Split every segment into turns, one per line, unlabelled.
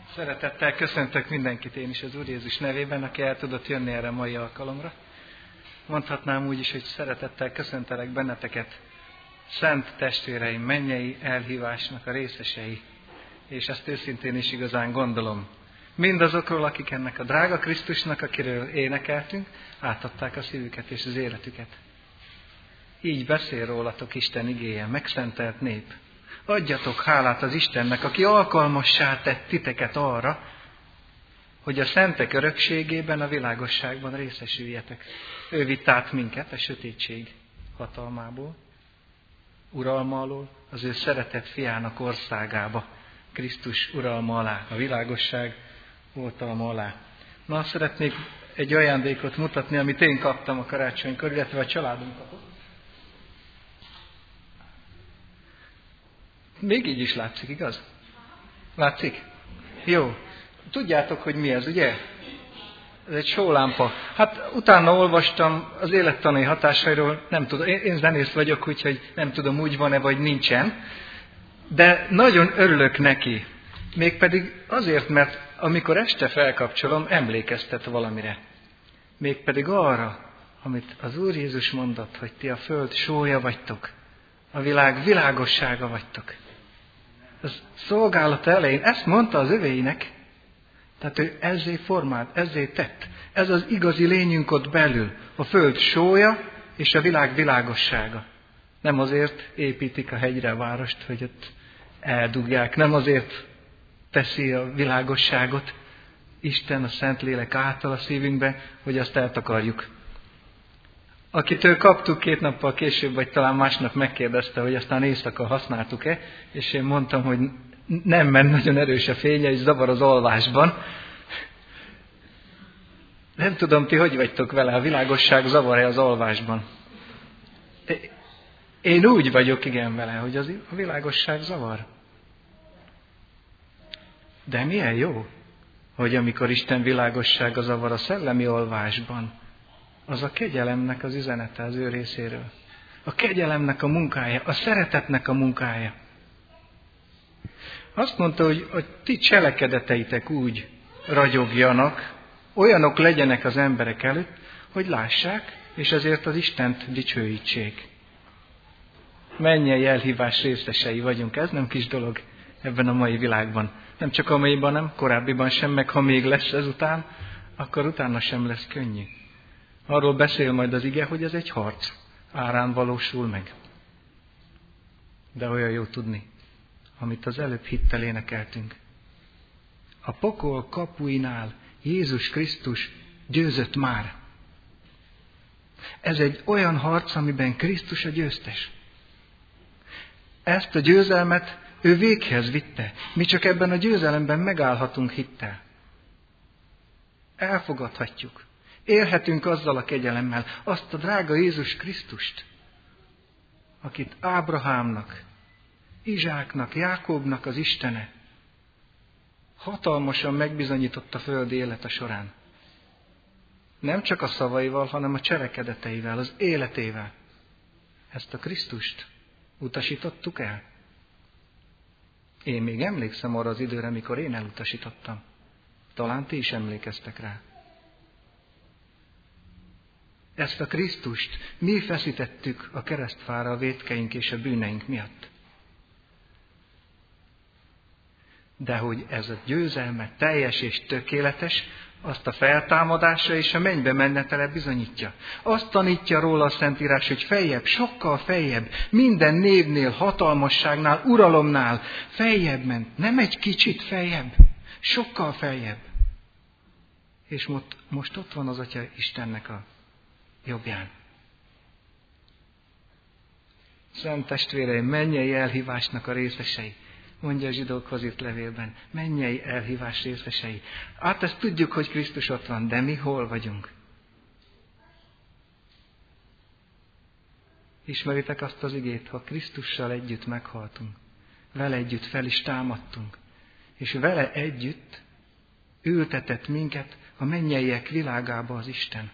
Szeretettel köszöntök mindenkit én is az Úr Jézus nevében, aki el tudott jönni erre a mai alkalomra. Mondhatnám úgy is, hogy szeretettel köszöntelek benneteket, szent testvéreim, mennyei elhívásnak a részesei, és ezt őszintén is igazán gondolom. Mindazokról, akik ennek a drága Krisztusnak, akiről énekeltünk, átadták a szívüket és az életüket. Így beszél rólatok Isten igéje, megszentelt nép. Adjatok hálát az Istennek, aki alkalmassá tett titeket arra, hogy a szentek örökségében, a világosságban részesüljetek. Ő vitt át minket a sötétség hatalmából, uralma alól, az ő szeretett fiának országába, Krisztus uralma alá, a világosság oltalma alá. Ma szeretnék egy ajándékot mutatni, amit én kaptam a karácsonykor, illetve a családunk kapott. Még így is látszik, igaz? Látszik? Jó. Tudjátok, hogy mi ez, ugye? Ez egy sólámpa. Hát utána olvastam az élettani hatásairól, nem tudom, én zenész vagyok, úgyhogy nem tudom, úgy van-e, vagy nincsen. De nagyon örülök neki. Mégpedig azért, mert amikor este felkapcsolom, emlékeztet valamire. Mégpedig arra, amit az Úr Jézus mondott, hogy ti a föld sója vagytok, a világ világossága vagytok. Az szolgálata elején ezt mondta az övéinek, tehát ő ezzé formált, ezzé tett. Ez az igazi lényünk ott belül, a föld sója és a világ világossága. Nem azért építik a hegyre a várost, hogy ott eldugják, nem azért teszi a világosságot Isten a Szentlélek által a szívünkbe, hogy azt eltakarjuk. Akitől kaptuk 2 nappal később, vagy talán másnap megkérdezte, hogy aztán éjszaka használtuk-e, és én mondtam, hogy nem, mert nagyon erős a fénye, és zavar az alvásban. Nem tudom, ti hogy vagytok vele, a világosság zavar-e az alvásban? Én úgy vagyok igen vele, hogy a világosság zavar. De milyen jó, hogy amikor Isten világossága zavar a szellemi alvásban, az a kegyelemnek az üzenete az ő részéről. A kegyelemnek a munkája, a szeretetnek a munkája. Azt mondta, hogy a ti cselekedeteitek úgy ragyogjanak, olyanok legyenek az emberek előtt, hogy lássák, és ezért az Istent dicsőítsék. Mennyei elhívás részesei vagyunk, ez nem kis dolog ebben a mai világban. Nem csak a maiban, nem, korábbiban sem, meg ha még lesz ezután, akkor utána sem lesz könnyű. Arról beszél majd az ige, hogy ez egy harc, árán valósul meg. De olyan jó tudni, amit az előbb hittel énekeltünk. A pokol kapuinál Jézus Krisztus győzött már. Ez egy olyan harc, amiben Krisztus a győztes. Ezt a győzelmet ő véghez vitte. Mi csak ebben a győzelemben megállhatunk hittel. Elfogadhatjuk. Élhetünk azzal a kegyelemmel, azt a drága Jézus Krisztust, akit Ábrahámnak, Izsáknak, Jákóbnak az Istene hatalmasan megbizonyított a földi élete során. Nem csak a szavaival, hanem a cselekedeteivel, az életével. Ezt a Krisztust utasítottuk el. Én még emlékszem arra az időre, mikor én elutasítottam. Talán ti is emlékeztek rá. Ezt a Krisztust mi feszítettük a keresztfára a vétkeink és a bűneink miatt. De hogy ez a győzelme teljes és tökéletes, azt a feltámadása és a mennybe menetele bizonyítja. Azt tanítja róla a Szentírás, hogy feljebb, sokkal feljebb, minden névnél, hatalmasságnál, uralomnál feljebb ment. Nem egy kicsit feljebb, sokkal feljebb. És most ott van az Atya Istennek a jobbján. Szent testvéreim, mennyei elhívásnak a részesei, mondja a zsidókhoz írt levélben, mennyei elhívás részesei. Hát ezt tudjuk, hogy Krisztus ott van, de mi hol vagyunk? Ismeritek azt az igét, ha Krisztussal együtt meghaltunk, vele együtt fel is támadtunk, és vele együtt ültetett minket a mennyeiek világába az Isten.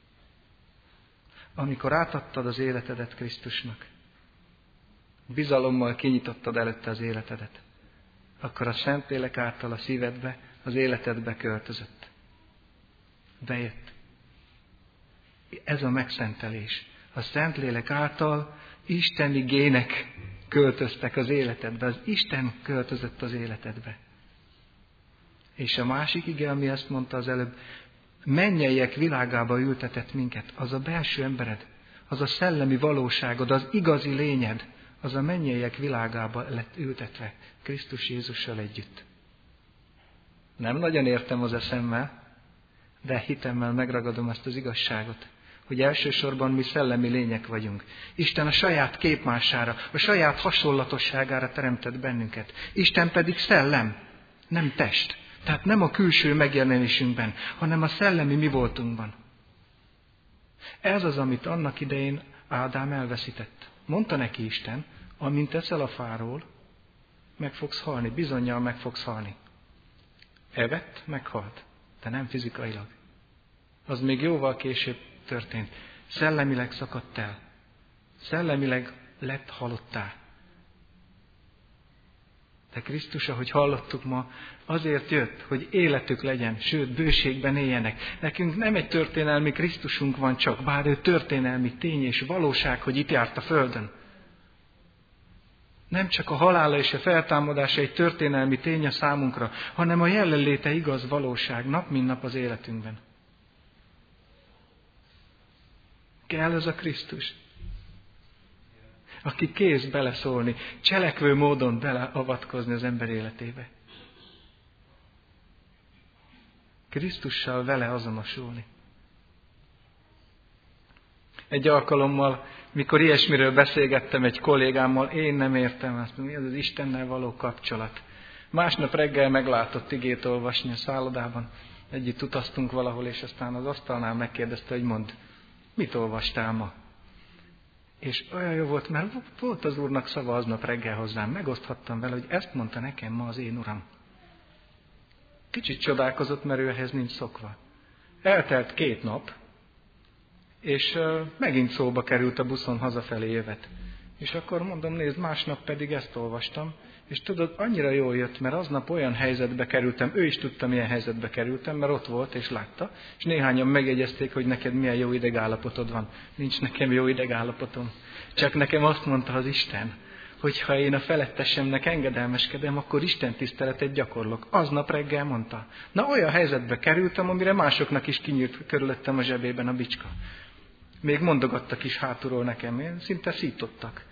Amikor átadtad az életedet Krisztusnak, bizalommal kinyitottad előtte az életedet, akkor a Szentlélek által a szívedbe, az életedbe költözött. Bejött. Ez a megszentelés. A Szentlélek által isteni gének költöztek az életedbe. Az Isten költözött az életedbe. És a másik ige, ami ezt mondta az előbb, mennyeiek világába ültetett minket, az a belső embered, az a szellemi valóságod, az igazi lényed, az a mennyeiek világába lett ültetve Krisztus Jézussal együtt. Nem nagyon értem az eszemmel, de hitemmel megragadom ezt az igazságot, hogy elsősorban mi szellemi lények vagyunk. Isten a saját képmására, a saját hasonlatosságára teremtett bennünket. Isten pedig szellem, nem test. Tehát nem a külső megjelenésünkben, hanem a szellemi mi voltunkban. Ez az, amit annak idején Ádám elveszített. Mondta neki Isten, amint eszel a fáról, meg fogsz halni, bizonnyal meg fogsz halni. Evett, meghalt, de nem fizikailag. Az még jóval később történt. Szellemileg szakadt el. Szellemileg lett halottá. De Krisztus, ahogy hallottuk ma, azért jött, hogy életük legyen, sőt, bőségben éljenek. Nekünk nem egy történelmi Krisztusunk van csak, bár ő történelmi tény és valóság, hogy itt járt a földön. Nem csak a halála és a feltámadása egy történelmi tény a számunkra, hanem a jelenléte igaz valóság nap mint nap az életünkben. Kell ez a Krisztus, aki kész beleszólni, cselekvő módon beleavatkozni az ember életébe. Krisztussal vele azonosulni. Egy alkalommal, mikor ilyesmiről beszélgettem egy kollégámmal, én nem értem azt, mi az Istennel való kapcsolat. Másnap reggel meglátott igét olvasni a szállodában. Együtt utaztunk valahol, és aztán az asztalnál megkérdezte, hogy mondd, mit olvastál ma? És olyan jó volt, mert volt az Úrnak szava aznap reggel hozzám. Megoszthattam vele, hogy ezt mondta nekem ma az én Uram. Kicsit csodálkozott, mert ő ehhez nincs szokva. Eltelt 2 nap, és megint szóba került a buszon hazafelé jövet. És akkor mondom, nézd, másnap pedig ezt olvastam, és tudod, annyira jól jött, mert aznap olyan helyzetbe kerültem, ő is tudta, milyen helyzetbe kerültem, mert ott volt és látta, és néhányan megjegyezték, hogy neked milyen jó idegállapotod van. Nincs nekem jó idegállapotom. Csak nekem azt mondta az Isten, hogy ha én a felettesemnek engedelmeskedem, akkor Isten tiszteletet gyakorlok. Aznap reggel mondta. Na, olyan helyzetbe kerültem, amire másoknak is kinyílt körülöttem a zsebében a bicska. Még mondogattak is hátulról nekem, én szinte szítottak.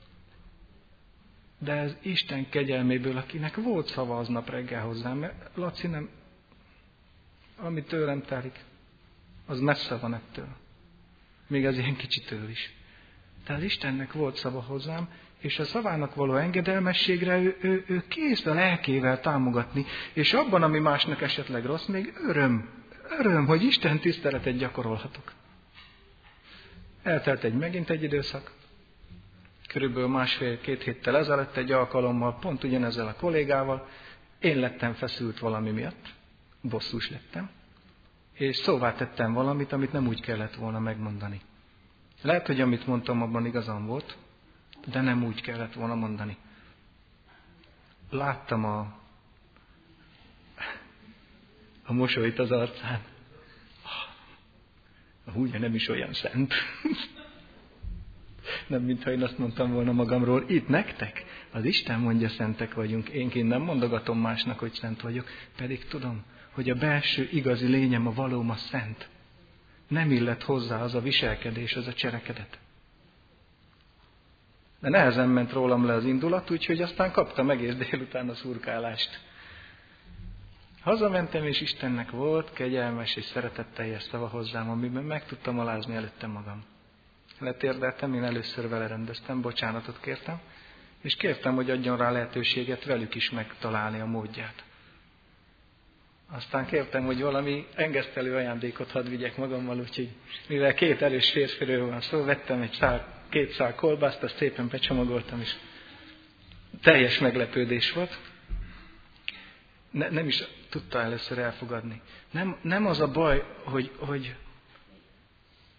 De ez Isten kegyelméből, akinek volt szava aznap reggel hozzám, mert Laci nem, ami tőlem telik, az messze van ettől. Még az ilyen kicsitől is. De az Istennek volt szava hozzám, és a szavának való engedelmességre ő kész a lelkével támogatni, és abban, ami másnak esetleg rossz, még öröm, hogy Isten tiszteletet gyakorolhatok. Eltelt megint egy időszak, körülbelül 1,5-2 héttel ezelőtt egy alkalommal, pont ugyanezzel a kollégával, én lettem feszült valami miatt, bosszús lettem, és szóvá tettem valamit, amit nem úgy kellett volna megmondani. Lehet, hogy amit mondtam, abban igazam volt, de nem úgy kellett volna mondani. Láttam a mosolyt az arcán. A húgya nem is olyan szent. Nem, mintha én azt mondtam volna magamról, itt nektek, az Isten mondja, szentek vagyunk, én nem mondogatom másnak, hogy szent vagyok, pedig tudom, hogy a belső igazi lényem, a valóm a szent. Nem illet hozzá az a viselkedés, az a cselekedet. De nehezen ment rólam le az indulat, úgyhogy aztán kaptam egész délután a szurkálást. Hazamentem, és Istennek volt kegyelmes és szeretetteljes szava hozzám, amiben meg tudtam alázni előtte magam. Letérdeltem, én először vele rendeztem, bocsánatot kértem, és kértem, hogy adjon rá lehetőséget velük is megtalálni a módját. Aztán kértem, hogy valami engesztelő ajándékot hadd vigyek magammal, úgyhogy mivel 2 erős férfiről van szó, vettem 2 szál kolbászt, azt szépen becsomagoltam, és teljes meglepődés volt. Nem is tudta először elfogadni. Nem az a baj, hogy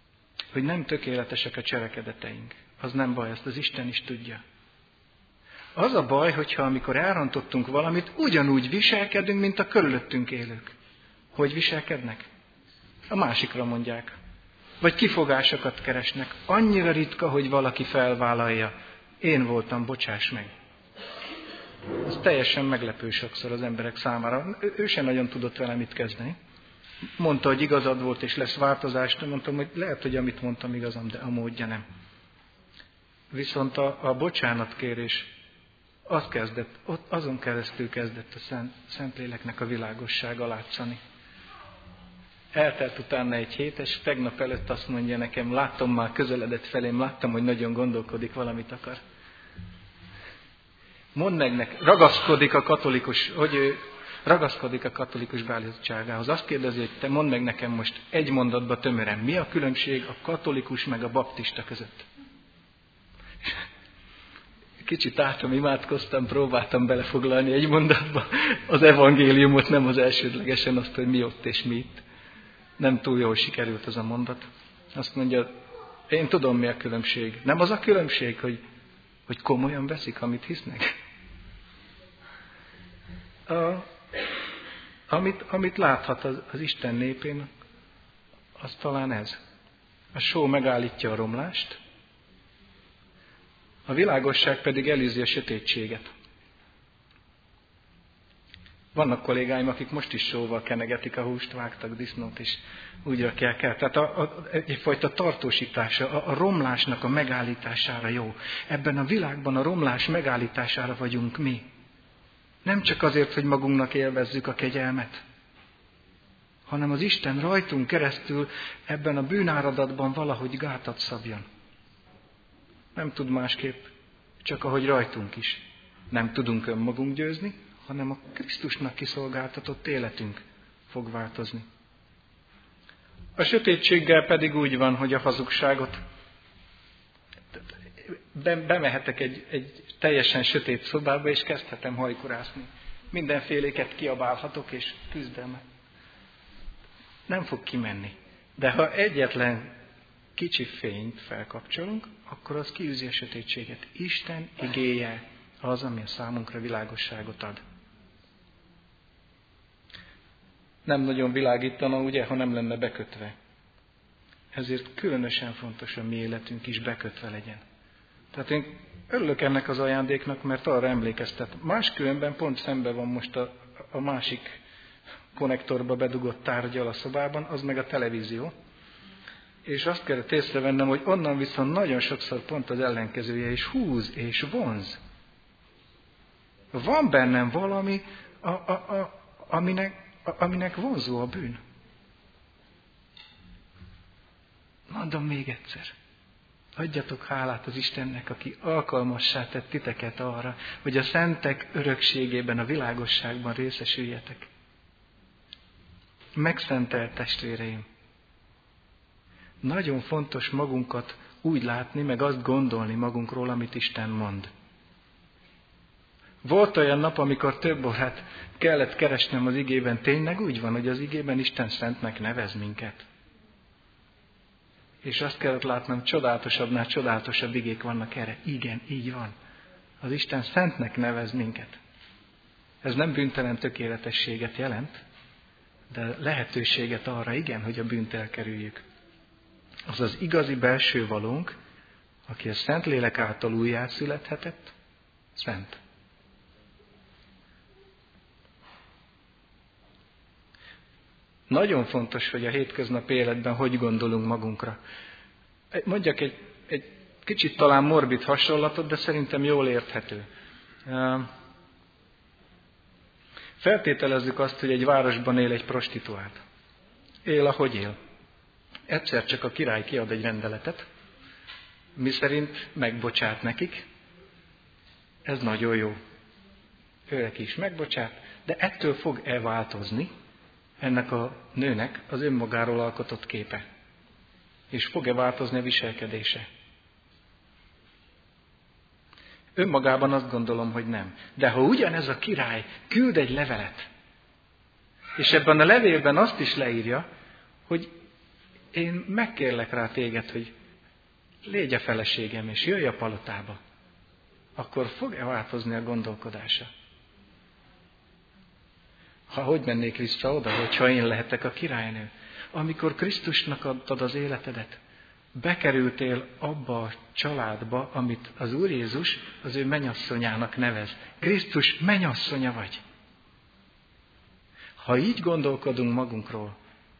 nem tökéletesek a cselekedeteink. Az nem baj, ezt az Isten is tudja. Az a baj, hogyha amikor elrontottunk valamit, ugyanúgy viselkedünk, mint a körülöttünk élők. Hogy viselkednek? A másikra mondják. Vagy kifogásokat keresnek. Annyira ritka, hogy valaki felvállalja. Én voltam, bocsáss meg. Ez teljesen meglepő sokszor az emberek számára. Ő sem nagyon tudott vele mit kezdeni. Mondta, hogy igazad volt, és lesz változás. Mondtam, hogy lehet, hogy amit mondtam igazam, de a módja nem. Viszont a bocsánatkérés az kezdett, azon keresztül kezdett a Szentléleknek a világossága látszani. Eltelt utána egy hét, és tegnap előtt azt mondja nekem, láttam már közeledett felém, láttam, hogy nagyon gondolkodik, valamit akar. Mondd meg, ragaszkodik a katolikus beállítottságához. Azt kérdezi, hogy te mondd meg nekem most egy mondatba tömören, mi a különbség a katolikus meg a baptista között? Kicsit átom, imádkoztam, próbáltam belefoglalni egy mondatba az evangéliumot, nem az elsődlegesen azt, hogy mi ott és mi itt. Nem túl jól sikerült ez a mondat. Azt mondja, én tudom, mi a különbség. Nem az a különbség, hogy komolyan veszik, amit hisznek. Amit láthat az Isten népén, az talán ez. A só megállítja a romlást, a világosság pedig elűzi a sötétséget. Vannak kollégáim, akik most is sóval kenegetik a húst, vágtak disznót, és úgy rakják el. Tehát egyfajta tartósítása, a romlásnak a megállítására jó. Ebben a világban a romlás megállítására vagyunk mi. Nem csak azért, hogy magunknak élvezzük a kegyelmet, hanem az Isten rajtunk keresztül ebben a bűnáradatban valahogy gátat szabjon. Nem tud másképp, csak ahogy rajtunk is. Nem tudunk önmagunk győzni, hanem a Krisztusnak kiszolgáltatott életünk fog változni. A sötétséggel pedig úgy van, hogy a hazugságot bemehetek egy teljesen sötét szobába, és kezdhetem hajkurászni. Mindenféléket kiabálhatok, és küzdelmet. Nem fog kimenni. De ha egyetlen kicsi fényt felkapcsolunk, akkor az kiűzi a sötétséget. Isten igéje az, ami a számunkra világosságot ad. Nem nagyon világítana, ugye, ha nem lenne bekötve. Ezért különösen fontos, hogy mi életünk is bekötve legyen. Tehát én örülök ennek az ajándéknak, mert arra emlékeztet. Máskülönben pont szembe van most a másik konnektorba bedugott tárgyal a szobában, az meg a televízió. És azt kellett észrevennem, hogy onnan viszont nagyon sokszor pont az ellenkezője is húz és vonz. Van bennem valami, aminek vonzó a bűn. Mondom még egyszer. Adjatok hálát az Istennek, aki alkalmassá tett titeket arra, hogy a szentek örökségében, a világosságban részesüljetek. Megszentelt testvéreim! Nagyon fontos magunkat úgy látni, meg azt gondolni magunkról, amit Isten mond. Volt olyan nap, amikor több órát kellett keresnem az igében. Tényleg úgy van, hogy az igében Isten szentnek nevez minket. És azt kellett látnom, csodálatosabbnál csodálatosabb igék vannak erre. Igen, így van. Az Isten szentnek nevez minket. Ez nem bűntelen tökéletességet jelent, de lehetőséget arra, igen, hogy a bűnt elkerüljük. Az az igazi belső valónk, aki a Szentlélek által újjászülethetett, szent. Nagyon fontos, hogy a hétköznapi életben hogy gondolunk magunkra. Mondjak egy kicsit talán morbid hasonlatot, de szerintem jól érthető. Feltételezzük azt, hogy egy városban él egy prostituált. Él, ahogy él. Egyszer csak a király kiad egy rendeletet, miszerint megbocsát nekik. Ez nagyon jó. Őnek is megbocsát, de ettől fog változni ennek a nőnek az önmagáról alkotott képe. És fog-e változni a viselkedése? Önmagában azt gondolom, hogy nem. De ha ugyanez a király küld egy levelet, és ebben a levélben azt is leírja, hogy én megkérlek rá téged, hogy légy a feleségem, és jöjj a palotába. akkor fog-e változni a gondolkodása? Ha hogy mennék vissza oda, hogyha én lehetek a királynő? Amikor Krisztusnak adtad az életedet, bekerültél abba a családba, amit az Úr Jézus az ő mennyasszonyának nevez. Krisztus mennyasszonya vagy. Ha így gondolkodunk magunkról,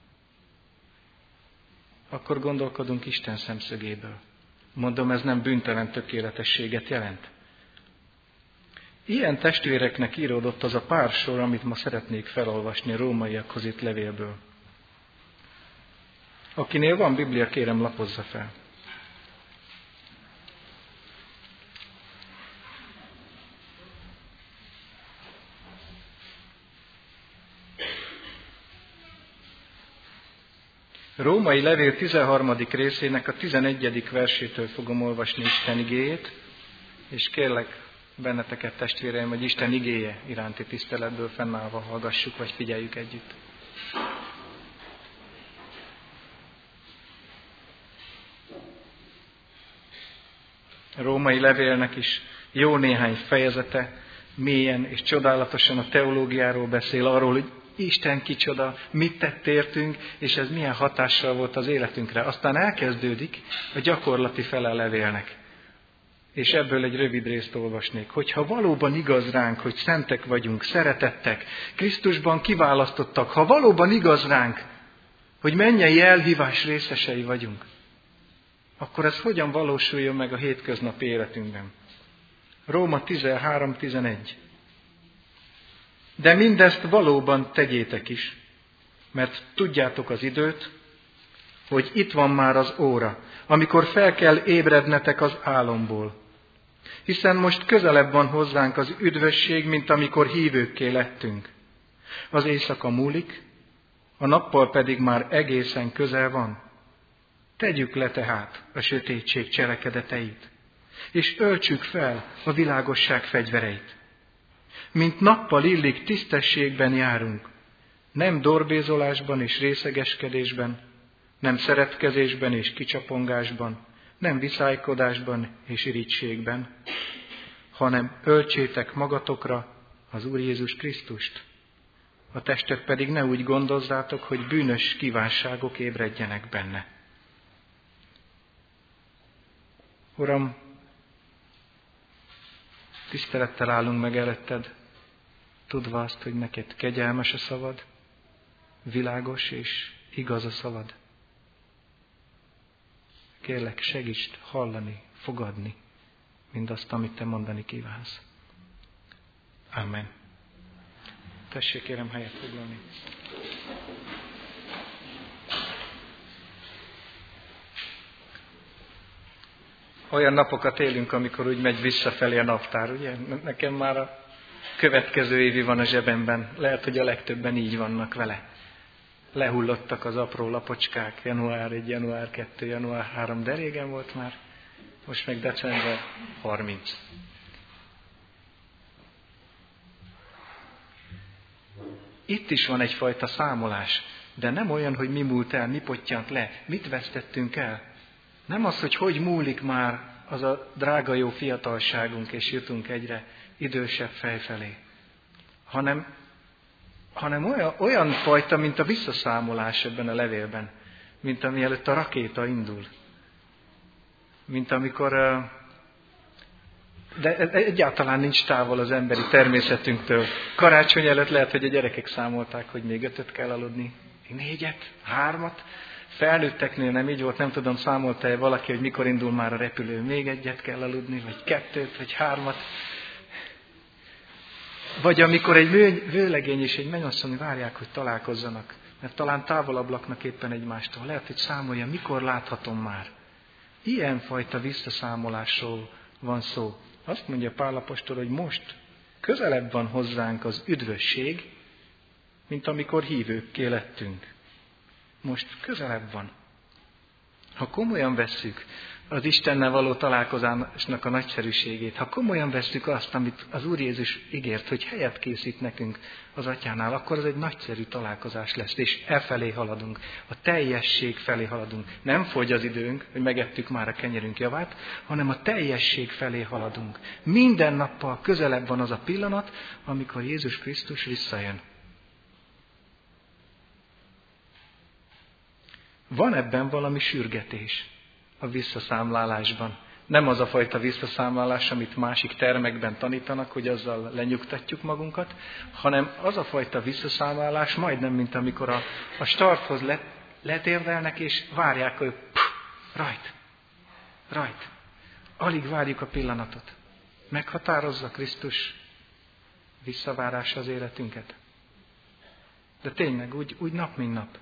akkor gondolkodunk Isten szemszögéből. Mondom, ez nem bűntelen tökéletességet jelent. Ilyen testvéreknek íródott az a pár sor, amit ma szeretnék felolvasni a rómaiakhoz itt levélből. Akinél van Biblia, kérem, lapozza fel. Római levél 13. részének a 11. versétől fogom olvasni Isten igéjét, és kérlek benneteket, testvéreim, hogy Isten igéje iránti tiszteletből fennállva hallgassuk, vagy figyeljük együtt. A római levélnek is jó néhány fejezete mélyen és csodálatosan a teológiáról beszél, arról, hogy Isten kicsoda, mit tett értünk, és ez milyen hatással volt az életünkre. Aztán elkezdődik a gyakorlati fele a levélnek. És ebből egy rövid részt olvasnék. Hogyha valóban igaz ránk, hogy szentek vagyunk, szeretettek, Krisztusban kiválasztottak, ha valóban igaz ránk, hogy mennyei elhívás részesei vagyunk, akkor ez hogyan valósuljon meg a hétköznapi életünkben? Róma 13:11. De mindezt valóban tegyétek is, mert tudjátok az időt, hogy itt van már az óra, amikor fel kell ébrednetek az álomból. Hiszen most közelebb van hozzánk az üdvösség, mint amikor hívőkké lettünk. Az éjszaka múlik, a nappal pedig már egészen közel van. Tegyük le tehát a sötétség cselekedeteit, és öltsük fel a világosság fegyvereit. Mint nappal illik, tisztességben járunk, nem dorbézolásban és részegeskedésben, nem szeretkezésben és kicsapongásban, nem viszálykodásban és irigységben, hanem öltsétek magatokra az Úr Jézus Krisztust. A testet pedig ne úgy gondozzátok, hogy bűnös kívánságok ébredjenek benne. Uram, tisztelettel állunk meg előtted, tudva azt, hogy neked kegyelmes a szavad, világos és igaz a szavad. Kérlek, segíts hallani, fogadni mindazt, amit te mondani kívánsz. Amen. Tessék, kérem, helyet foglalni. Olyan napokat élünk, amikor úgy megy visszafelé a naptár, ugye? Nekem már a következő évi van a zsebemben. Lehet, hogy a legtöbben így vannak vele. Lehullottak az apró lapocskák, január 1, január 2, január 3, de régen volt már. Most meg december 30. Itt is van egyfajta számolás, de nem olyan, hogy mi múlt el, mi pottyant le, mit vesztettünk el. Nem az, hogy múlik már az a drága jó fiatalságunk, és jutunk egyre idősebb fej felé, hanem olyan fajta, mint a visszaszámolás ebben a levélben, mint amielőtt a rakéta indul. Mint amikor, de egyáltalán nincs távol az emberi természetünktől. Karácsony előtt lehet, hogy a gyerekek számolták, hogy még 5 kell aludni, 4, 3. Felnőtteknél nem így volt, nem tudom, számolta-e valaki, hogy mikor indul már a repülő, még 1 kell aludni, vagy 2, vagy 3. Vagy amikor egy vőlegény és egy mennyasszony várják, hogy találkozzanak, mert talán távolabb laknak éppen egymástól. Lehet, hogy számolja, mikor láthatom már. Ilyenfajta visszaszámolásról van szó. Azt mondja Pál apostol, hogy most közelebb van hozzánk az üdvösség, mint amikor hívőkké lettünk. Most közelebb van. Ha komolyan vesszük az Istennel való találkozásnak a nagyszerűségét, ha komolyan vesszük azt, amit az Úr Jézus ígért, hogy helyet készít nekünk az Atyánál, akkor az egy nagyszerű találkozás lesz, és felé haladunk, a teljesség felé haladunk. Nem fogy az időnk, hogy megettük már a kenyerünk javát, hanem a teljesség felé haladunk. Minden nappal közelebb van az a pillanat, amikor Jézus Krisztus visszajön. Van ebben valami sürgetés a visszaszámlálásban. Nem az a fajta visszaszámlálás, amit másik termekben tanítanak, hogy azzal lenyugtatjuk magunkat, hanem az a fajta visszaszámlálás majdnem, mint amikor a starthoz letérdelnek, és várják, hogy rajt. Alig várjuk a pillanatot. Meghatározza Krisztus visszavárása az életünket. De tényleg, úgy nap, mint nap.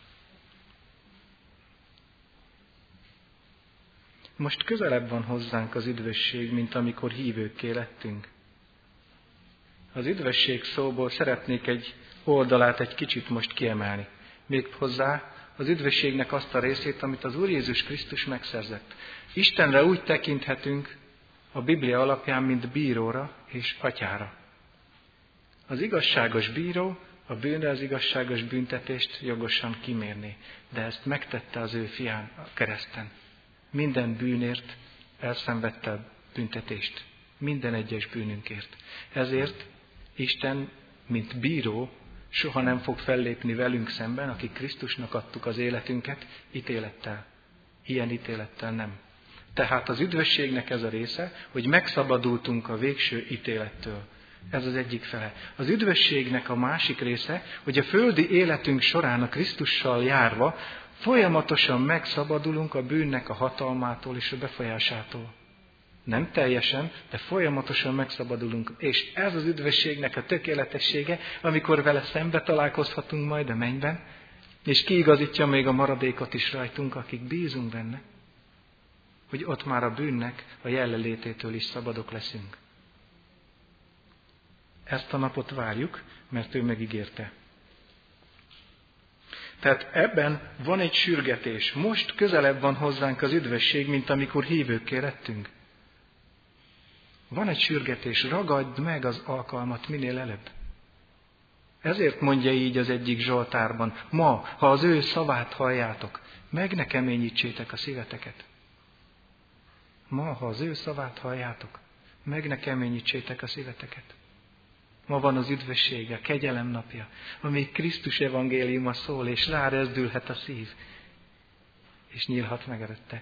Most közelebb van hozzánk az üdvösség, mint amikor hívőkké lettünk. Az üdvösség szóból szeretnék egy oldalát egy kicsit most kiemelni. Méghozzá az üdvösségnek azt a részét, amit az Úr Jézus Krisztus megszerzett. Istenre úgy tekinthetünk a Biblia alapján, mint bíróra és atyára. Az igazságos bíró a bűnre az igazságos büntetést jogosan kimérné, de ezt megtette az ő fián a kereszten. Minden bűnért elszenvedte a büntetést. Minden egyes bűnünkért. Ezért Isten, mint bíró, soha nem fog fellépni velünk szemben, akik Krisztusnak adtuk az életünket, ítélettel. Ilyen ítélettel nem. Tehát az üdvösségnek ez a része, hogy megszabadultunk a végső ítélettől. Ez az egyik fele. Az üdvösségnek a másik része, hogy a földi életünk során a Krisztussal járva folyamatosan megszabadulunk a bűnnek a hatalmától és a befolyásától. Nem teljesen, de folyamatosan megszabadulunk. És ez az üdvösségnek a tökéletessége, amikor vele szembe találkozhatunk majd a mennyben, és kiigazítja még a maradékot is rajtunk, akik bízunk benne, hogy ott már a bűnnek a jelenlététől is szabadok leszünk. Ezt a napot várjuk, mert ő megígérte. Tehát ebben van egy sürgetés. Most közelebb van hozzánk az üdvösség, mint amikor hívőkké lettünk. Van egy sürgetés, ragadj meg az alkalmat minél előbb. Ezért mondja így az egyik Zsoltárban, ma, ha az ő szavát halljátok, meg ne keményítsétek a szíveteket. Ma, ha az ő szavát halljátok, meg ne keményítsétek a szíveteket. Ma van az üdvösség, a kegyelem napja, amíg Krisztus evangéliuma szól, és rárezdülhet a szív, és nyílhat meg előtte.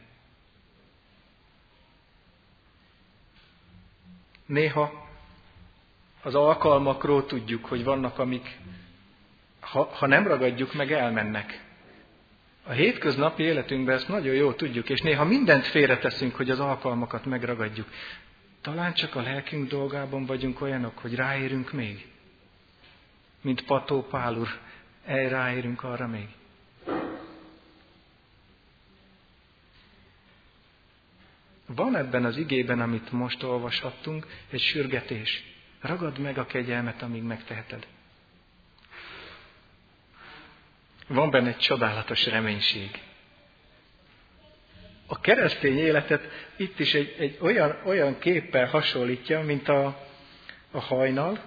Néha az alkalmakról tudjuk, hogy vannak, amik, ha nem ragadjuk meg, elmennek. A hétköznapi életünkben ezt nagyon jól tudjuk, és néha mindent félreteszünk, hogy az alkalmakat megragadjuk. Talán csak a lelkünk dolgában vagyunk olyanok, hogy ráérünk még. Mint Pató Pál úr, ráérünk arra még. Van ebben az igében, amit most olvashattunk, egy sürgetés. Ragad meg a kegyelmet, amíg megteheted. Van benne egy csodálatos reménység. A keresztény életet itt is egy olyan képpel hasonlítja, mint a hajnal,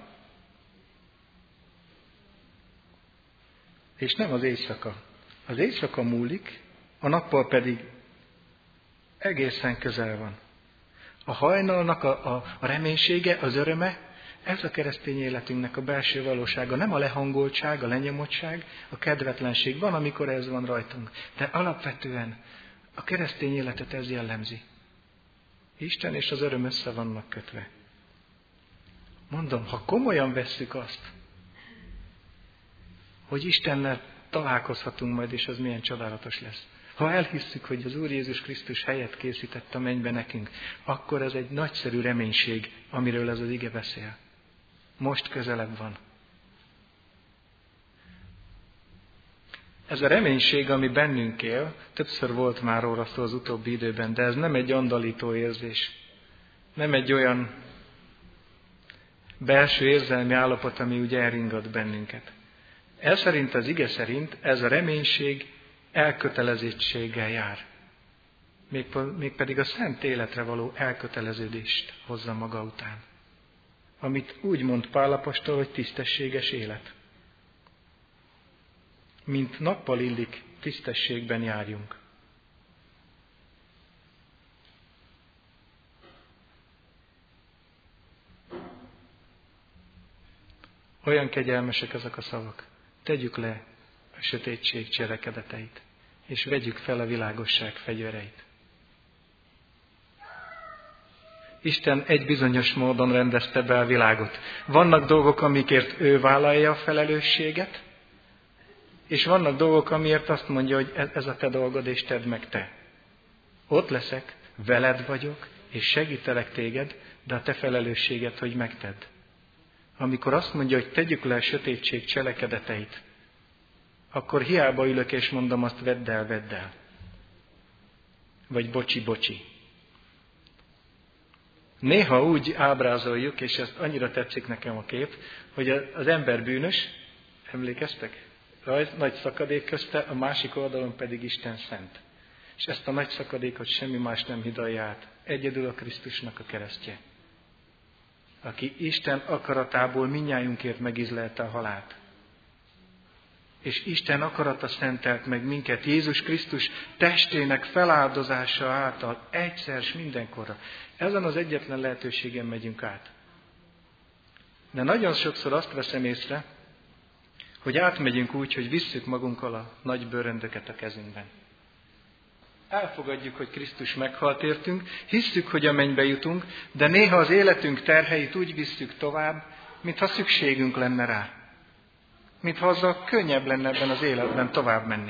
és nem az éjszaka. Az éjszaka múlik, a nappal pedig egészen közel van. A hajnalnak a reménysége, az öröme, ez a keresztény életünknek a belső valósága. Nem a lehangoltság, a lenyomottság, a kedvetlenség. Van, amikor ez van rajtunk. De alapvetően a keresztény életet ez jellemzi. Isten és az öröm össze vannak kötve. Mondom, ha komolyan vesszük azt, hogy Istennel találkozhatunk majd, és az milyen csodálatos lesz. Ha elhisszük, hogy az Úr Jézus Krisztus helyet készített a mennybe nekünk, akkor ez egy nagyszerű reménység, amiről ez az ige beszél. Most közelebb van. Ez a reménység, ami bennünk él, többször volt már róla szó az utóbbi időben, de ez nem egy andalító érzés. Nem egy olyan belső érzelmi állapot, ami ugye elringat bennünket. Ez szerint, az ige szerint ez a reménység elkötelezettséggel jár. mégpedig a szent életre való elköteleződést hozza maga után. Amit úgy mond Pál apostol, hogy tisztességes élet. Mint nappal illik, tisztességben járjunk. Olyan kegyelmesek ezek a szavak. Tegyük le a sötétség cselekedeteit, és vegyük fel a világosság fegyvereit. Isten egy bizonyos módon rendezte be a világot. Vannak dolgok, amikért ő vállalja a felelősséget, és vannak dolgok, amiért azt mondja, hogy ez a te dolgod, és tedd meg te. Ott leszek, veled vagyok, és segítelek téged, de a te felelősséget, hogy megtedd. Amikor azt mondja, hogy tegyük le a sötétség cselekedeteit, akkor hiába ülök és mondom azt, vedd el. Vagy bocsi. Néha úgy ábrázoljuk, és ezt annyira tetszik nekem a kép, hogy az ember bűnös, emlékeztek? Nagy szakadék közte, a másik oldalon pedig Isten szent. És ezt a nagy szakadékot semmi más nem hidalja át. Egyedül a Krisztusnak a keresztje, aki Isten akaratából mindnyájunkért megizlelte a halált. És Isten akarata szentelt meg minket Jézus Krisztus testének feláldozása által egyszer s mindenkorra. Ezen az egyetlen lehetőségen megyünk át. De nagyon sokszor azt veszem észre, hogy átmegyünk úgy, hogy visszük magunkkal a nagy bőröndöket a kezünkben. Elfogadjuk, hogy Krisztus meghalt értünk, hisszük, hogy a mennybe jutunk, de néha az életünk terheit úgy visszük tovább, mintha szükségünk lenne rá. Mintha azzal könnyebb lenne ebben az életben tovább menni.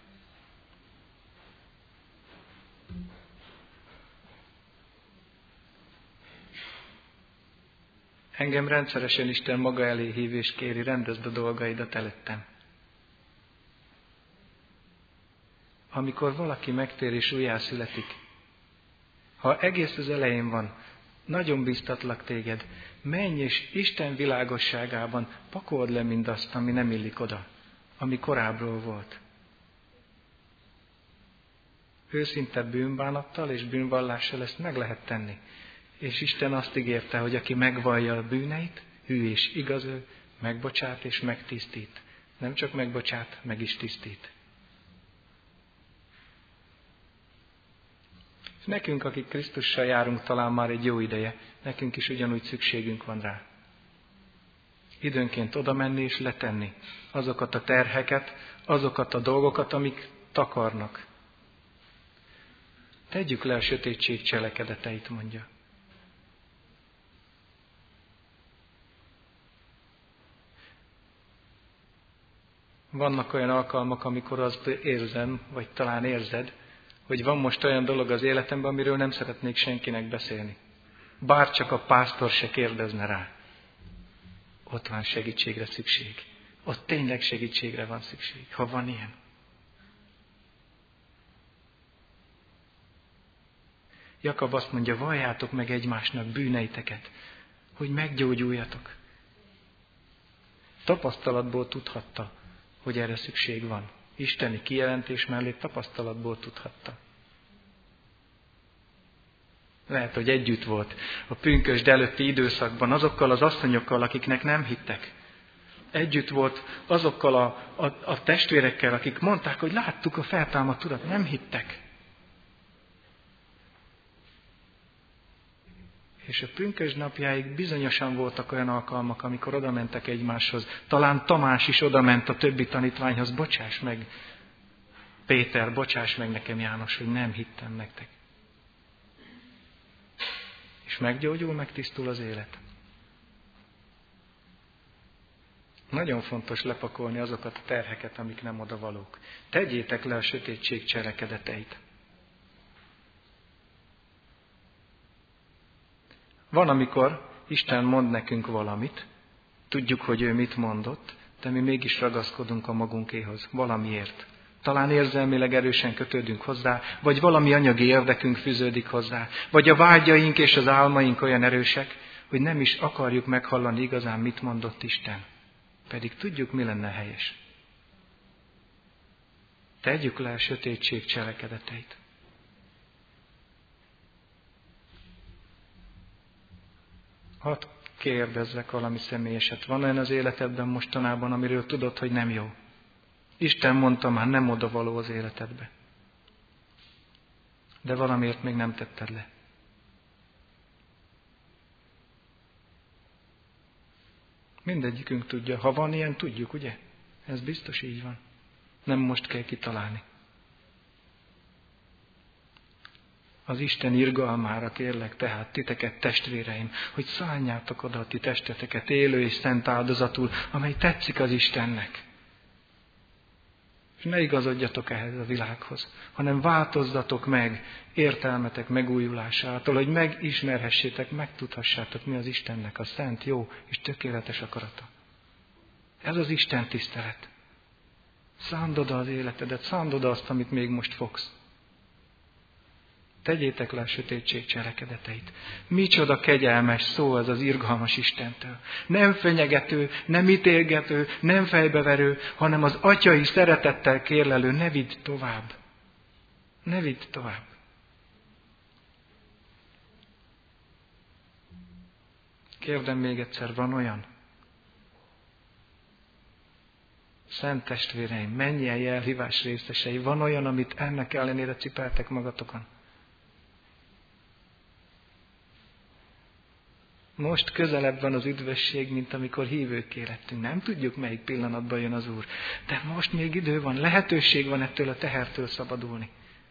Engem rendszeresen Isten maga elé hív és kéri, rendezd a dolgaidat előttem. Amikor valaki megtér és újjászületik, ha egész az elején van, nagyon biztatlak téged, menj és Isten világosságában pakold le mindazt, ami nem illik oda, ami korábbról volt. Őszinte bűnbánattal és bűnvallással ezt meg lehet tenni. És Isten azt ígérte, hogy aki megvallja a bűneit, hű és igaz ő, megbocsát és megtisztít. Nem csak megbocsát, meg is tisztít. Nekünk, akik Krisztussal járunk talán már egy jó ideje, nekünk is ugyanúgy szükségünk van rá. Időnként oda menni és letenni azokat a terheket, azokat a dolgokat, amik takarnak. Tegyük le a sötétség cselekedeteit, mondja. Vannak olyan alkalmak, amikor azt érzem, vagy talán érzed, hogy van most olyan dolog az életemben, amiről nem szeretnék senkinek beszélni. Bár csak a pásztor se kérdezne rá. Ott van segítségre szükség. Ott tényleg segítségre van szükség, ha van ilyen. Jakab azt mondja, valljátok meg egymásnak bűneiteket, hogy meggyógyuljatok. Tapasztalatból tudhatta, hogy erre szükség van. Isteni kijelentés mellé tapasztalatból tudhatta. Lehet, hogy együtt volt a pünkösd előtti időszakban azokkal az asszonyokkal, akiknek nem hittek. Együtt volt azokkal a testvérekkel, akik mondták, hogy láttuk a feltámadt Urat, nem hittek. És a pünkösd napjáig bizonyosan voltak olyan alkalmak, amikor oda mentek egymáshoz. Talán Tamás is odament a többi tanítványhoz, bocsáss meg, Péter, bocsáss meg nekem, János, hogy nem hittem nektek. És meggyógyul, megtisztul az élet. Nagyon fontos lepakolni azokat a terheket, amik nem odavalók. Tegyétek le a sötétség cselekedeteit. Van, amikor Isten mond nekünk valamit, tudjuk, hogy ő mit mondott, de mi mégis ragaszkodunk a magunkéhoz, valamiért. Talán érzelmileg erősen kötődünk hozzá, vagy valami anyagi érdekünk fűződik hozzá, vagy a vágyaink és az álmaink olyan erősek, hogy nem is akarjuk meghallani igazán, mit mondott Isten. Pedig tudjuk, mi lenne helyes. Tegyük le a sötétség cselekedeteit. Hadd kérdezzek valami személyeset. Van olyan az életedben mostanában, amiről tudod, hogy nem jó? Isten mondta már, nem odavaló az életedbe. De valamiért még nem tetted le. Mindegyikünk tudja. Ha van ilyen, tudjuk, ugye? Ez biztos így van. Nem most kell kitalálni. Az Isten irgalmára kérlek tehát titeket, testvéreim, hogy szálljátok oda a ti testeteket élő és szent áldozatul, amely tetszik az Istennek. És ne igazodjatok ehhez a világhoz, hanem változzatok meg értelmetek megújulásától, hogy megismerhessétek, megtudhassátok, mi az Istennek a szent, jó és tökéletes akarata. Ez az Isten tisztelet. Szánd oda az életedet, szánd oda azt, amit még most fogsz. Tegyétek le a sötétség cselekedeteit. Micsoda kegyelmes szó ez az irgalmas Istentől. Nem fenyegető, nem ítélgető, nem fejbeverő, hanem az atyai szeretettel kérlelő, ne vidd tovább. Ne vidd tovább. Kérdem még egyszer, van olyan? Szent testvéreim, mennyien jelhívás részesei, van olyan, amit ennek ellenére cipeltek magatokon? Most közelebb van az üdvösség, mint amikor hívőkké lettünk. Nem tudjuk, melyik pillanatban jön az Úr. De most még idő van, lehetőség van ettől a tehertől szabadulni.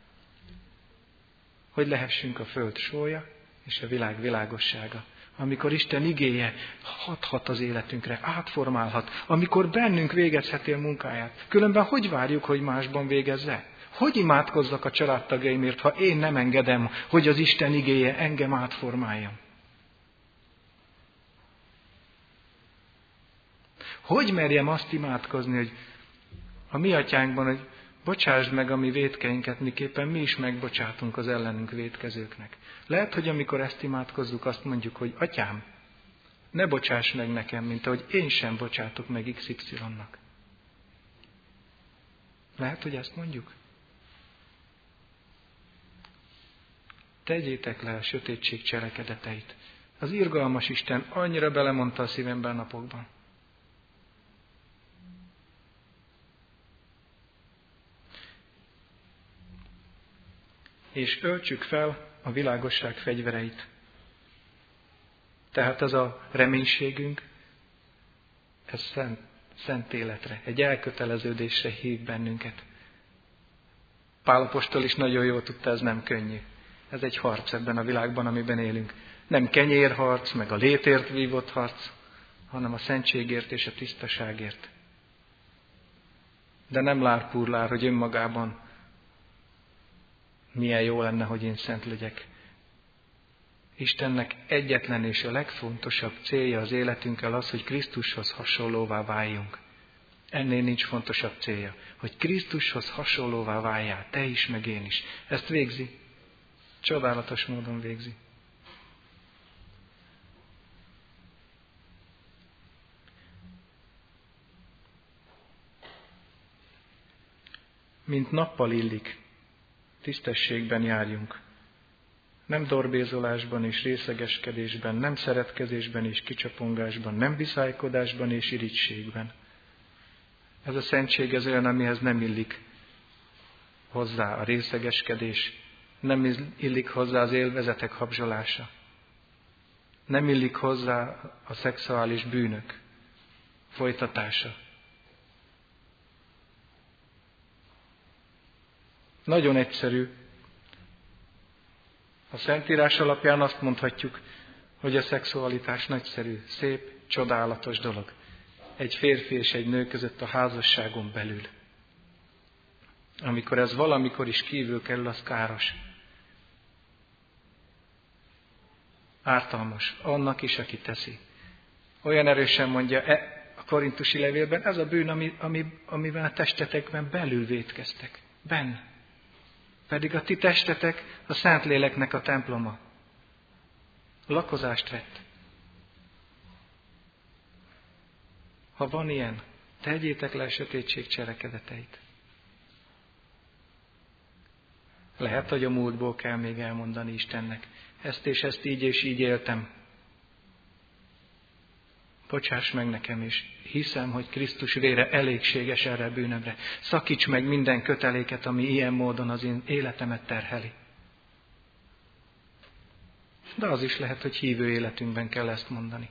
Hogy lehessünk a föld sója és a világ világossága. Amikor Isten igéje hathat az életünkre, átformálhat. Amikor bennünk végezheti a munkáját. Különben hogy várjuk, hogy másban végezze? Hogy imádkozzak a családtagjaimért, ha én nem engedem, hogy az Isten igéje engem átformáljon? Hogy merjem azt imádkozni, hogy a mi atyánkban, hogy bocsásd meg a mi vétkeinket, miképpen mi is megbocsátunk az ellenünk vétkezőknek. Lehet, hogy amikor ezt imádkozzuk, azt mondjuk, hogy atyám, ne bocsáss meg nekem, mint ahogy én sem bocsátok meg XY-nak. Lehet, hogy ezt mondjuk? Tegyétek le a sötétség cselekedeteit. Az irgalmas Isten annyira belemondta a szívemben napokban. És öltsük fel a világosság fegyvereit. Tehát az a reménységünk, ez szent életre, egy elköteleződésre hív bennünket. Pál apostol is nagyon jól tudta, ez nem könnyű. Ez egy harc ebben a világban, amiben élünk. Nem kenyérharc, meg a létért vívott harc, hanem a szentségért és a tisztaságért. De nem lárpurlár, hogy önmagában milyen jó lenne, hogy én szent legyek. Istennek egyetlen és a legfontosabb célja az életünkkel az, hogy Krisztushoz hasonlóvá váljunk. Ennél nincs fontosabb célja, hogy Krisztushoz hasonlóvá váljál, te is, meg én is. Ezt végzi. Csodálatos módon végzi. Mint nappal illik, tisztességben járjunk. Nem dorbézolásban és részegeskedésben, nem szeretkezésben és kicsapongásban, nem viszálykodásban és irigységben. Ez a szentség ez olyan, amihez nem illik hozzá a részegeskedés, nem illik hozzá az élvezetek habzsolása, nem illik hozzá a szexuális bűnök folytatása. Nagyon egyszerű. A Szentírás alapján azt mondhatjuk, hogy a szexualitás nagyszerű, szép, csodálatos dolog. Egy férfi és egy nő között a házasságon belül. Amikor ez valamikor is kívül kerül, az káros. Ártalmas. Annak is, aki teszi. Olyan erősen mondja a korintusi levélben, ez a bűn, amivel a testetekben belül vétkeztek. Benn. Pedig a ti testetek a Szentléleknek a temploma. Lakozást vett. Ha van ilyen, tegyétek le a sötétség cselekedeteit. Lehet, hogy a múltból kell még elmondani Istennek. Ezt és ezt így és így éltem. Bocsáss meg nekem, és hiszem, hogy Krisztus vére elégséges erre a bűnömre. Szakíts meg minden köteléket, ami ilyen módon az én életemet terheli. De az is lehet, hogy hívő életünkben kell ezt mondani.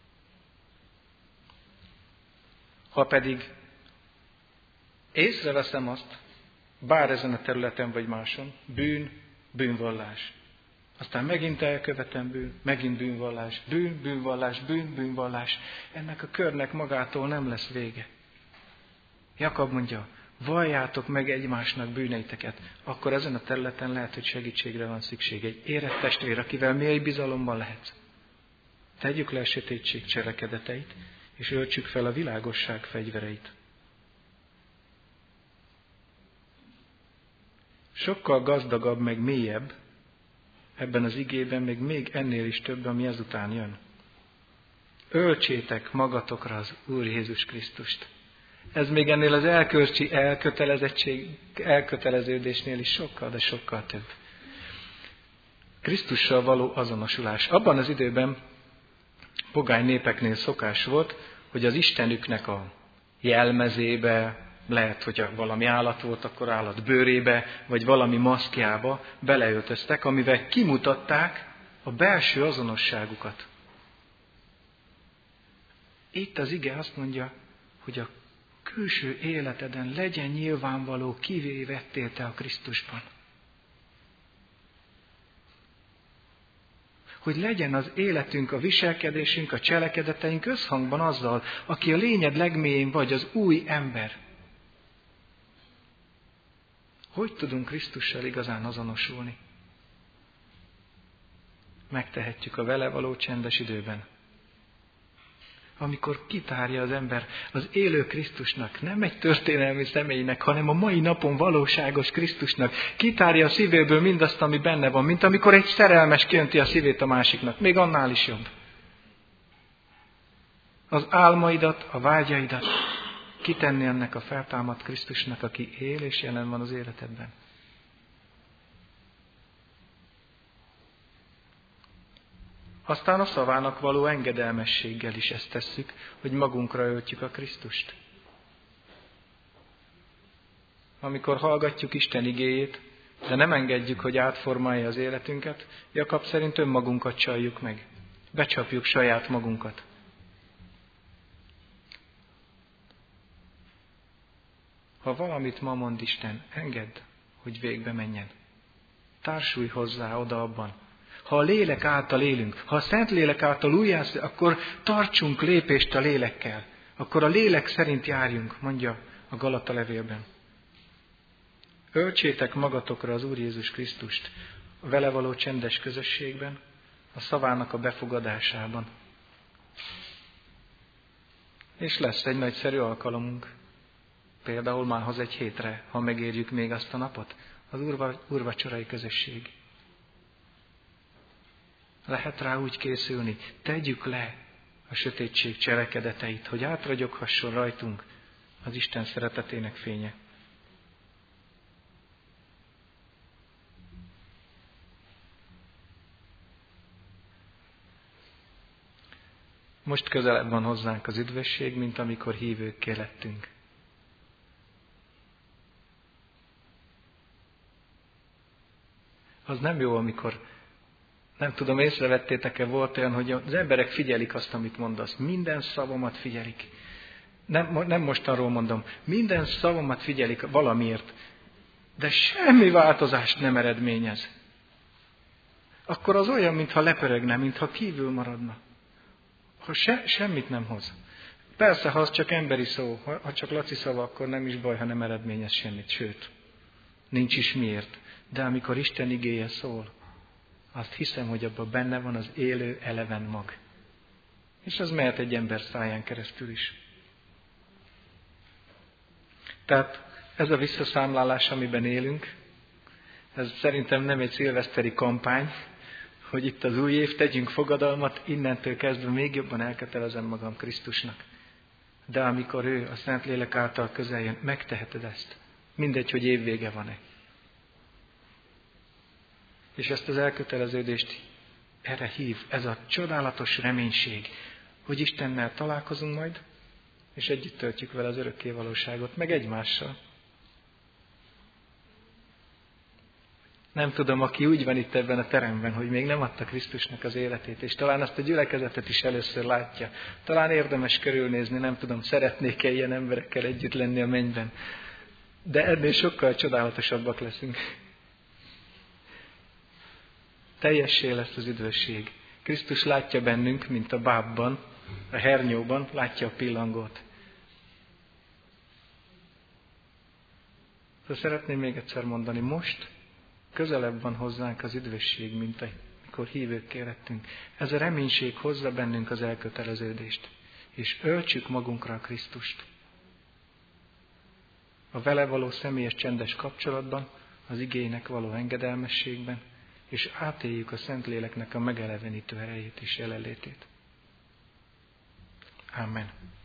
Ha pedig észreveszem azt, bár ezen a területen vagy máson, bűnvallás. Aztán megint elkövetem megint bűnvallás, bűnvallás. Ennek a körnek magától nem lesz vége. Jakab mondja, valljátok meg egymásnak bűneiteket, akkor ezen a területen lehet, hogy segítségre van szükség. Egy érett testvér, akivel mély bizalomban lehetsz. Tegyük le a sötétség cselekedeteit, és öltsük fel a világosság fegyvereit. Sokkal gazdagabb, meg mélyebb, ebben az igében még ennél is több, ami ezután jön. Öltsétek magatokra az Úr Jézus Krisztust. Ez még ennél az elkölcsi elköteleződésnél is sokkal, de sokkal több. Krisztussal való azonosulás. Abban az időben pogány népeknél szokás volt, hogy az Istenüknek a jelmezébe, lehet, hogy valami állat volt, akkor állat bőrébe, vagy valami maszkjába beleöltöztek, amivel kimutatták a belső azonosságukat. Itt az ige azt mondja, hogy a külső életeden legyen nyilvánvaló, kivé vettél te a Krisztusban. Hogy legyen az életünk, a viselkedésünk, a cselekedeteink összhangban azzal, aki a lényed legmélyén vagy, az új ember. Hogy tudunk Krisztussal igazán azonosulni? Megtehetjük a vele való csendes időben. Amikor kitárja az ember az élő Krisztusnak, nem egy történelmi személynek, hanem a mai napon valóságos Krisztusnak, kitárja a szívéből mindazt, ami benne van, mint amikor egy szerelmes kijönti a szívét a másiknak, még annál is jobb. Az álmaidat, a vágyaidat kitenni ennek a feltámadt Krisztusnak, aki él és jelen van az életedben. Aztán a szavának való engedelmességgel is ezt tesszük, hogy magunkra öltjük a Krisztust. Amikor hallgatjuk Isten igéjét, de nem engedjük, hogy átformálja az életünket, Jakab szerint önmagunkat csaljuk meg. Becsapjuk saját magunkat. Ha valamit ma mond Isten, engedd, hogy végbe menjen. Társulj hozzá oda abban. Ha a lélek által élünk, ha a Szentlélek által újjász, akkor tartsunk lépést a lélekkel. Akkor a lélek szerint járjunk, mondja a Galata levélben. Öltsétek magatokra az Úr Jézus Krisztust a vele való csendes közösségben, a szavának a befogadásában. És lesz egy nagyszerű alkalomunk. Például márhoz egy hétre, ha megérjük még azt a napot, az úrvacsorai közösség. Lehet rá úgy készülni, tegyük le a sötétség cselekedeteit, hogy átragyoghasson rajtunk az Isten szeretetének fénye. Most közelebb van hozzánk az üdvösség, mint amikor hívőkké lettünk. Az nem jó, amikor, nem tudom, észrevettétek-e, volt olyan, hogy az emberek figyelik azt, amit mondasz. Minden szavamat figyelik. Nem mostanról mondom. Minden szavamat figyelik valamiért. De semmi változást nem eredményez. Akkor az olyan, mintha lepörögne, mintha kívül maradna. Ha semmit nem hoz. Persze, ha az csak emberi szó, ha csak Laci szava, akkor nem is baj, ha nem eredményez semmit. Sőt, nincs is miért. De amikor Isten igéje szól, azt hiszem, hogy abban benne van az élő, eleven mag. És az mehet egy ember száján keresztül is. Tehát ez a visszaszámlálás, amiben élünk, ez szerintem nem egy szilveszteri kampány, hogy itt az új év, tegyünk fogadalmat, innentől kezdve még jobban elkötelezem magam Krisztusnak. De amikor ő a Szentlélek által közel jön, megteheted ezt. Mindegy, hogy évvége van-e. És ezt az elköteleződést erre hív, ez a csodálatos reménység, hogy Istennel találkozunk majd, és együtt töltjük vele az örökké valóságot, meg egymással. Nem tudom, aki úgy van itt ebben a teremben, hogy még nem adta Krisztusnak az életét, és talán azt a gyülekezetet is először látja. Talán érdemes körülnézni, nem tudom, szeretnék-e ilyen emberekkel együtt lenni a mennyben. De ennél sokkal csodálatosabbak leszünk. Teljessé lesz az üdvösség. Krisztus látja bennünk, mint a bábban, a hernyóban, látja a pillangót. Szóval szeretném még egyszer mondani, most közelebb van hozzánk az üdvösség, mint amikor hívőkké lettünk. Ez a reménység hozza bennünk az elköteleződést, és öltsük magunkra a Krisztust. A vele való személyes csendes kapcsolatban, az igének való engedelmességben, és átéljük a Szentléleknek a megelevenítő erejét és jelenlétét. Amen.